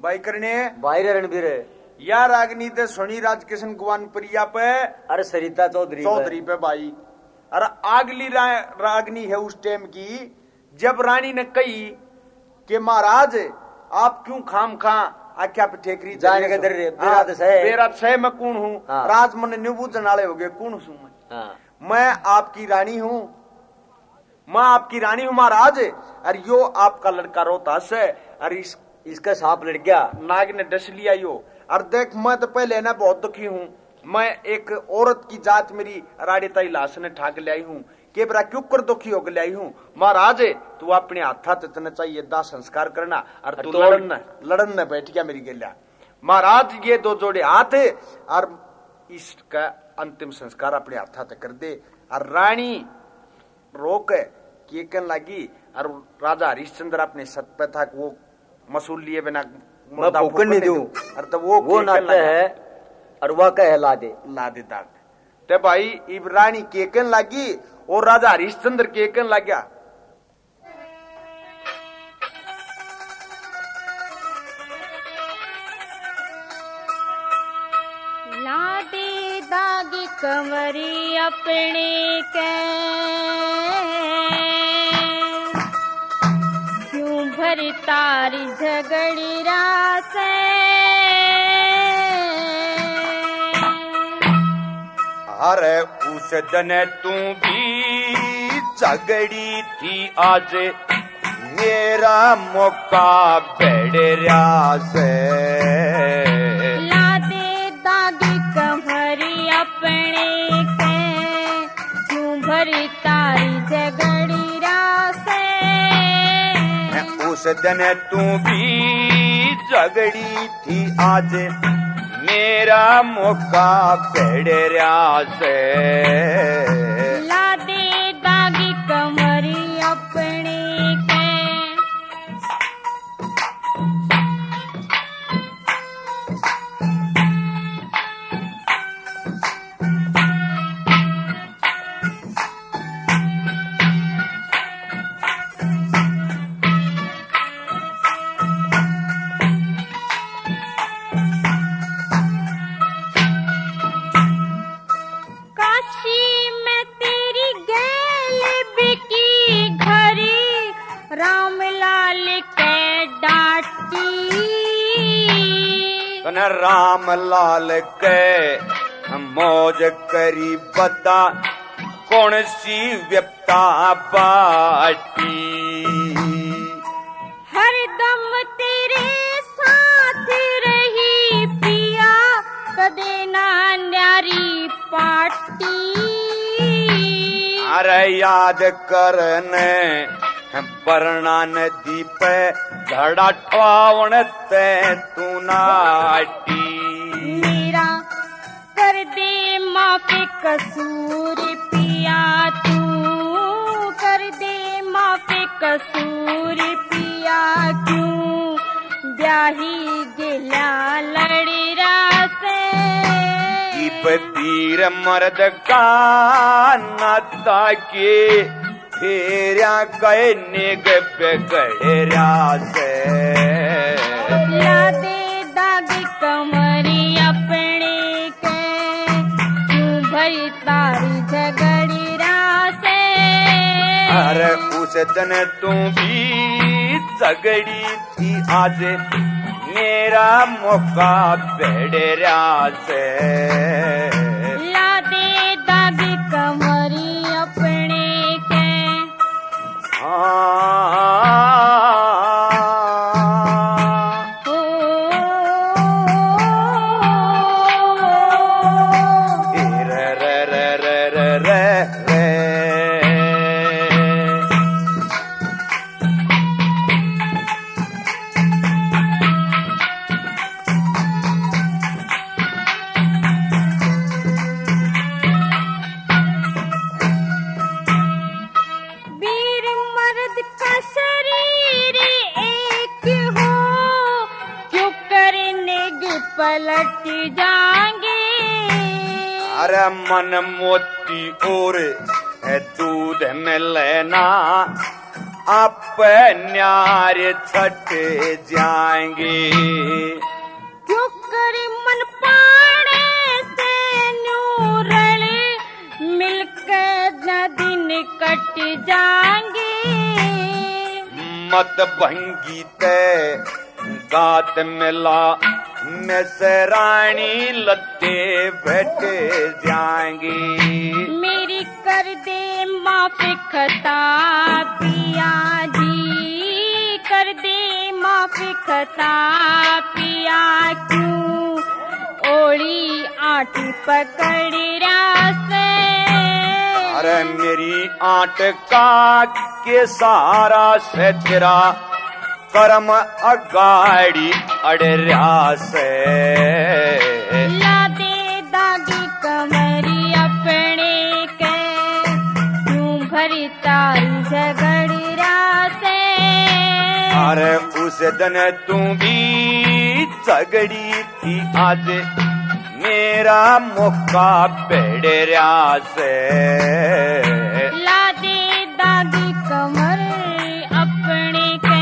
भाई करने भाई रणबीर यार रागनी ते सोनी राज किशन गुवान प्रिया पे अरे सरिता चौधरी पे भाई। अरे अगली रागनी है उस टाइम की जब रानी ने कही कि महाराज आप क्यों खाम खा आख्या पे ठेकरी जाने के दर बेरात सह मैं कौन हूँ राज मन निबूजन वाले हो गए कौन हूँ मैं आपकी रानी हूँ मैं आपकी रानी हूँ महाराज। अरे यो आपका लड़का रोहतास है अरे इसका सांप लड़ गया नाग ने डस लिया यो। और देख मैं तो पहले ना बहुत दुखी हूँ मैं एक औरत की जात मेरी राड़ीता लाश ने ठाक लाई हूँ के बरा क्यों कर दुखी होकर लाई हूँ महाराज तू अपने हाथा इतना चाहिए दाह संस्कार करना और तू लड़न न बैठ गया मेरी गेल्या। महाराज ये दो जोड़े हाथ और इसका अंतिम संस्कार अपने हाथा तक कर दे। और रानी रोक के कन लगी और राजा हरिश्चंद्र अपने सत पे था वो मसूल लिए बिना मैं फूकन नहीं दूं और तब वो नाते है और वह कहे ला दे दाग ते भाई इब रानी केकन लगी और राजा हरिश्चंद्र केकन लग गया। ला दे दाग कंवरी अपने के क्यों भरी तारी झगड़ी रास अरे उस दिन तू भी झगड़ी थी आज मेरा मौका बेड़िया से ला दे दागी कंवरी अपने के क्यों भरी तारी झगड़ी रास उस दिन तू भी झगड़ी थी आज मेरा मौका बेड़िया से ला दे दागी कंवरी अपने के राम लाल के मौज करी बता कौन सी व्यक्ता बाटी हर दम तेरे साथ रही पिया कदे ना न्यारी पाटी। अरे याद करने बरना नदी पे धड़ा ठवावण ते तू नाटी मेरा कर दे माफी कसूर पिया तू कर दे माफी कसूर पिया क्यों ब्याही गिला लड़ीरा से पीर मर्द का नाता के फेरिया कहे निग बिगड़िया से ला दे दागी कमरी अपने के क्यों भरी तारी झगड़ी रासे। अरे उस दिन तू भी झगड़ी थी आज मेरा मौका बेड़िया से ला दे दागी कमरी अपने के पलट जाएंगे। अरे मन मोती और दूध में लेना अपन्यार छट जाएंगे। क्यों कर मन पाने से नूरल मिलकर न दिन कट जाएंगे। मत भंगी ते गात मिला नसरानी लत्ते बैठे जाएंगे। मेरी कर दे माफ खता पिया जी, कर दे माफ खता पिया। क्यों ओली आठ पकड़ रासे। अरे मेरी आट का के सारा से तेरा कर्म अगाड़ी अड़रिया से। ला दे दागी कमरी अपने के, क्यों भरी तारी झगड़िया से। अरे उस दिन तू भी झगड़ी थी, आज मेरा मौका बेड़रिया से। ला दे दागी कमर अपने के।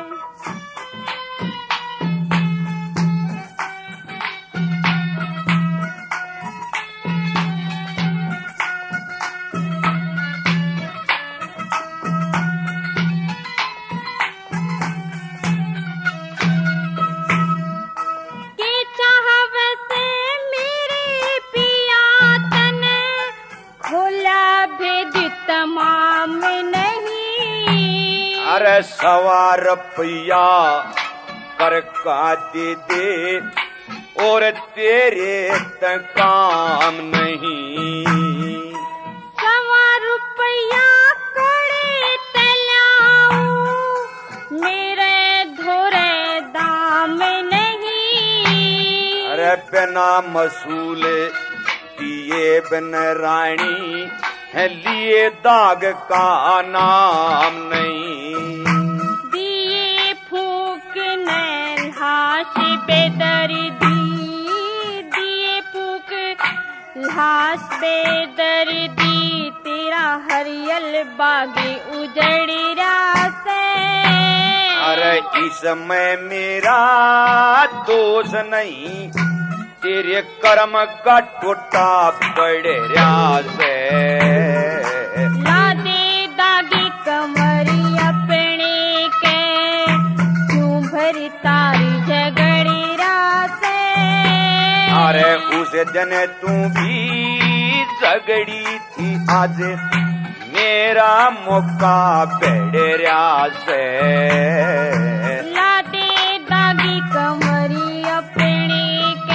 तमाम नहीं। अरे 100 रुपया कर का दे दे और तेरे तक काम नहीं। 100 रुपया करे तलाऊ, मेरे धोरे दाम नहीं। अरे बिना मसूल दिए बिन रानी है लिए दाग का नाम नहीं। दिए फूक लाश बेदर्दी, दिए फूक लाश बेदर्दी। तेरा हरियल बागे उजड़ रासे। अरे इसमें मेरा दोष नहीं, तेरे कर्म का टोटा पड़रिया से। ला दे दागी कमरी अपने के, क्यों भरी तारी झगड़ी रासे। अरे उस दिन तू भी झगड़ी थी, आज मेरा मौका बेड़रिया से। ला दे दागी कमरी अपने के।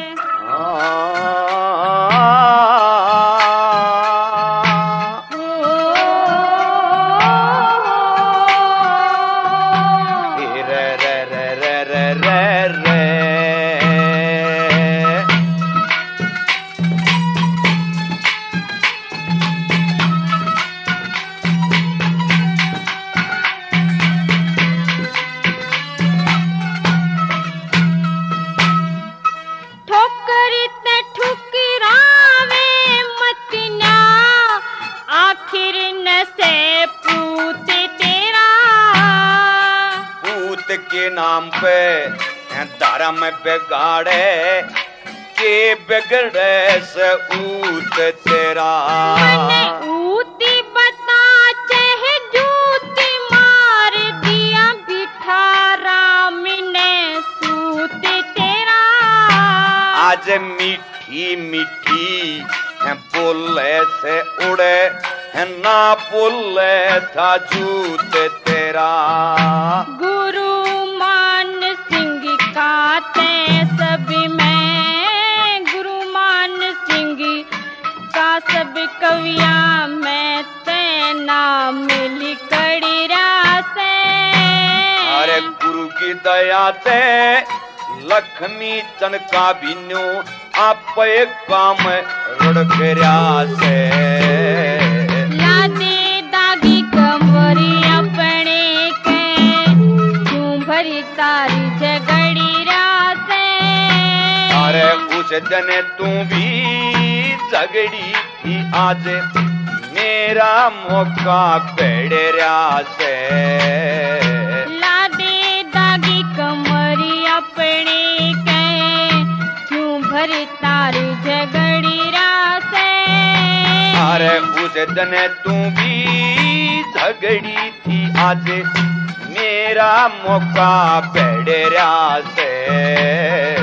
के नाम पे धर्म बिगाड़े के बिगड़े से ऊत तेरा। ऊती बता चाहे जूती मार दिया, बिठा राम ने सूत तेरा। आज मीठी मीठी बोले से उड़े ना बोले था जूत तेरा। गुरु मान सिंह का ते सब में, गुरु मान सिंह का सब कविया में ते नाम लिखड़ी रासे। अरे गुरु की दया से लक्ष्मी चंद का बिन्यो आप एक काम रुड़ फिरा से। ला दे दागी कमरी अपने के, क्यों भरी तारी झगड़ी रासे। अरे उस दिन तू भी झगड़ी थी, आज मेरा मौका पेड़रा से लादे दागी कमरी अपने के क्यों भरी तारी झगड़ी रासे अरे उस दिन तू भी झगड़ी थी आज मेरा मौका पेड़रा से